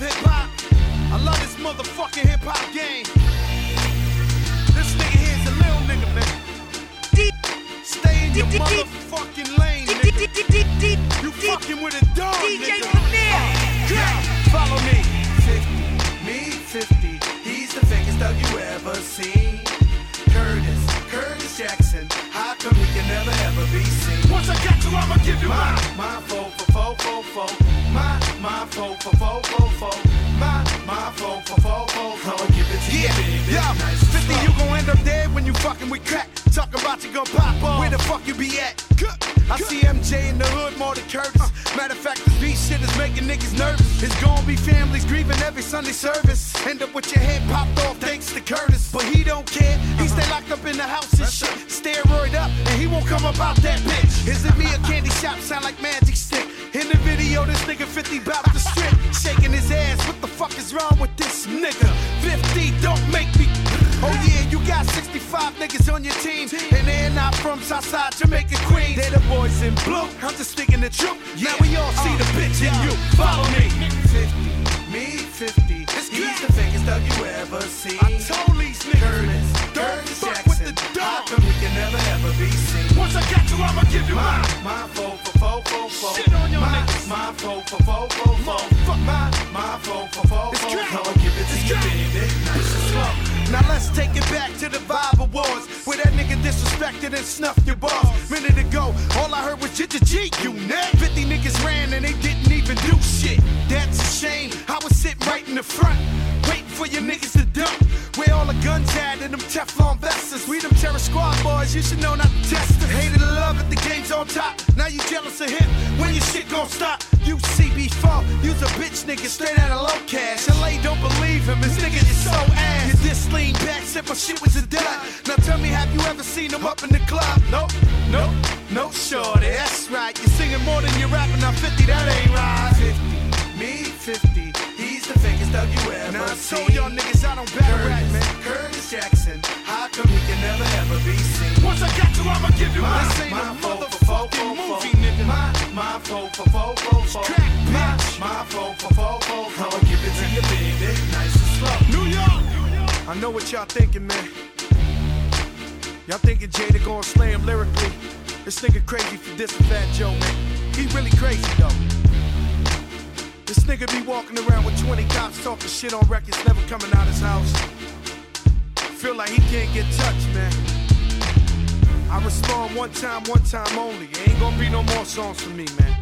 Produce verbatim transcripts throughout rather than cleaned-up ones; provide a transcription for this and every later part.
hip-hop. I love this motherfucking hip-hop game. This nigga here's a little nigga, man. Stay in your motherfucking lane, nigga. You fucking with a dog, nigga. Follow me. fifty, me fifty. He's the fakest thug you ever seen. Curtis, Curtis Jackson. How come he can never ever be seen? Once I got you, I'ma give you my, mine. my foe for foe foe foe. My, my foe for foe foe foe. My, my foe for foe foe foe. I'ma give it to yeah. you, baby. Yeah, nice fifty, you gon' end up dead when you fucking with crack. Talk about you gon' pop off. Where the fuck you be at? I see M J in the hood more than Curtis. Matter of fact, this beat shit is making niggas nervous. It's gon' be families grieving every Sunday service. End up with your head popped off thanks to Curtis. But he don't care, he stay locked up in the house and shit. Steroid up, and he won't come up out that bitch. Is it me a candy shop? Sound like Magic Stick. In the video, this nigga fifty bout to strip. Shaking his ass, what the fuck is wrong with this nigga? fifty, don't make me. Oh yeah, you got sixty-five niggas on your team. And they're not from Southside, Jamaica, Queens. They're the boys in blue, I'm just sticking the truth. Yeah. Now we all see uh, the bitch in you. Follow me. fifty, me fifty. He's the fakest thug you ever seen. I told these niggas, Curtis, Curtis fuck Jackson. with the dog. How come he can never ever be seen? Once I got you, I'ma give you my, mine. my foe for foe foe foe. Shit on your my, niggas. My foe for foe foe foe. My, my foe for foe foe foe. I'ma give it to you, baby. Nice and slow. Now let's take it back to the Vibe Awards, where that nigga disrespected and snuffed your boss. Minute ago, all I heard was G G G, you net. fifty niggas ran and they didn't even do shit. That's a shame. I was sitting right in the front, waiting for your niggas to dump. Where all the guns at and them Teflon vests. We them terror squad boys, you should know not to test us. Hated the love at the game's on top. Now you jealous of him, when your shit gon' stop? You C B four, you's a bitch nigga straight out of low cash. L A don't believe him, this nigga is so ass. You this lean back, said my shit was a dud. Now tell me, have you ever seen him up in the club? Nope, nope, no shorty, that's right. You're singing more than you're rapping, now fifty, that ain't right. fifty, me fifty, he's the fakest thug you ever now I seen. told y'all niggas I don't battle rap, man. Curtis Jackson, how come he can never ever be seen? Once I got you, I'ma give you my, this ain't my a foe motherfucking for foe, movie, foe, nigga. My, my foe for foe, foe, foe. Crack, my, bitch. my foe for foe, foe, foe. I'ma give it to you, baby, nice and slow. New York! I know what y'all thinking, man. Y'all thinking Jada gon' slay him lyrically. This nigga crazy for dissing Fat Joe, man. He really crazy, though. This nigga be walking around with twenty cops talking shit on records, never coming out his house. Feel like he can't get touched, man. I respond one time, one time only. Ain't gonna be no more songs for me, man.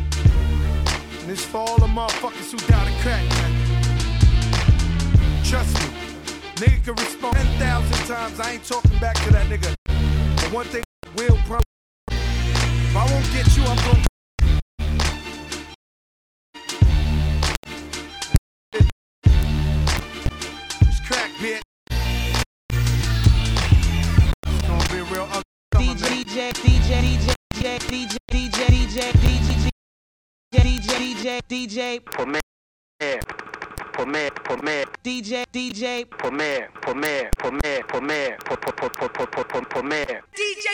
And it's for all the motherfuckers who down and crack, man. Trust me, nigga can respond ten thousand times. I ain't talking back to that nigga. But one thing I will promise, if I won't get you, I'm gonna. It's crack, bitch. It's gonna be a real ugly. D J, D J, D J, D J, D J, D J, D J, D J, D J, D J, for me, for me, for me, D J, D J, for me, for me, for me, for me, for for for for for for me. D J